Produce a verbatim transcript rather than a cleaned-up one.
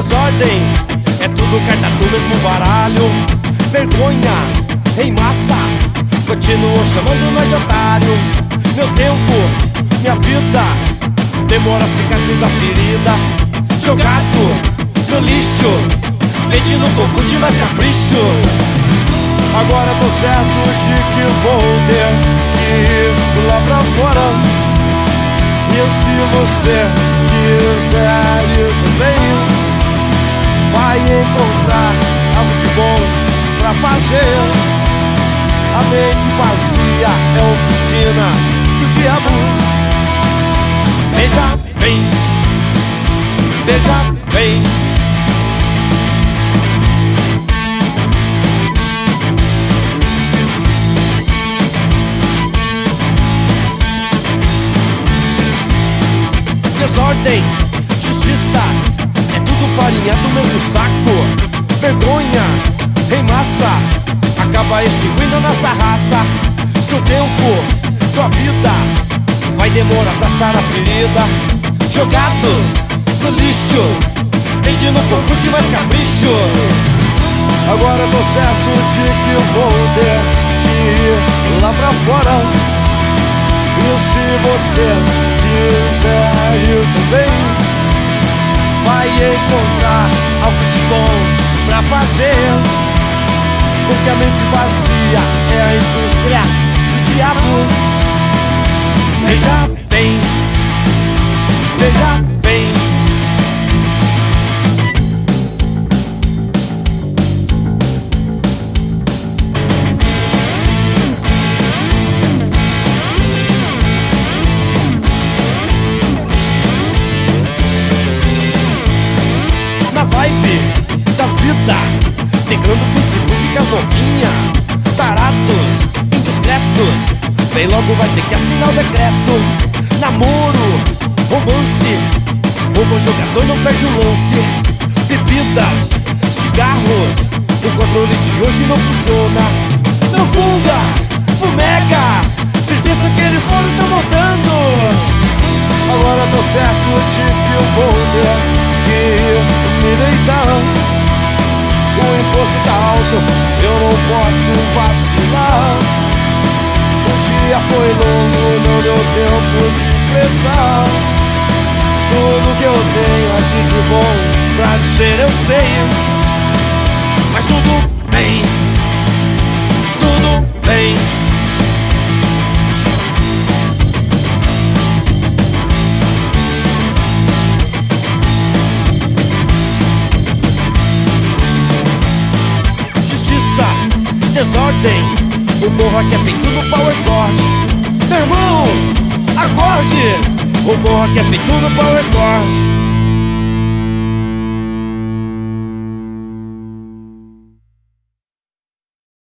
Desordem é tudo carta do mesmo baralho. Vergonha em massa continuam chamando nós de otário. Meu tempo, minha vida, demora a cicatrizar a ferida. Jogado no lixo, pedindo um pouco de mais capricho. Agora tô certo de que vou ter que ir lá pra fora. E se você quiser ir também, vai encontrar algo de bom pra fazer. A mente vazia é a oficina do diabo. Veja bem, veja bem. Desordem, justiça, é tudo farinha do mesmo saco. Vergonha em massa acaba extinguindo nossa raça. Seu tempo, sua vida, vai demorar pra sarar a ferida. Jogados no lixo, pedindo um pouco de mais capricho. Agora tô certo de que eu vou ter que ir lá pra fora. E se você quiser ir também, vai encontrar algo de bom pra fazer. Porque a mente vazia é a indústria do diabo. Veja bem, veja bem. Na vibe da vida, integrando o Facebook com as novinhas. Tarados, indiscretos, bem logo vai ter que assinar o decreto. Namoro, romance, o bom jogador não perde o lance. Bebidas, cigarros, o controle de hoje não funciona. Não funga, fumega, se pensa que eles foram tão voltando. Agora tô certo de que eu vou ter que me deitar. O imposto tá alto, eu não posso vacilar. O dia foi longo, não deu tempo de expressar tudo que eu tenho aqui de bom pra dizer eu sei. Mas tudo bem, tudo bem. Desordem, o morro aqui é feito no power chord. Meu irmão, acorde, o morro aqui é feito no power chord.